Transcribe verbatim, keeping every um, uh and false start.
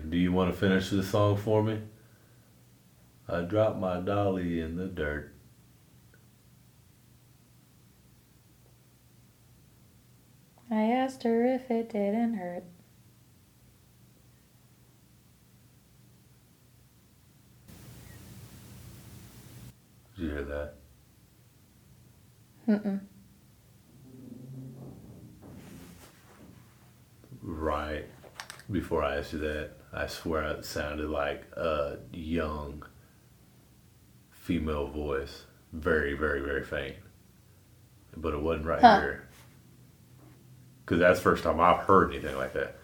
Do you want to finish the song for me? I dropped my dolly in the dirt. I asked her if it didn't hurt. Did you hear that? Mm-mm. Right before I asked you that, I swear it sounded like a young female voice. Very, very, very faint. But it wasn't right Huh. here. Because that's the first time I've heard anything like that.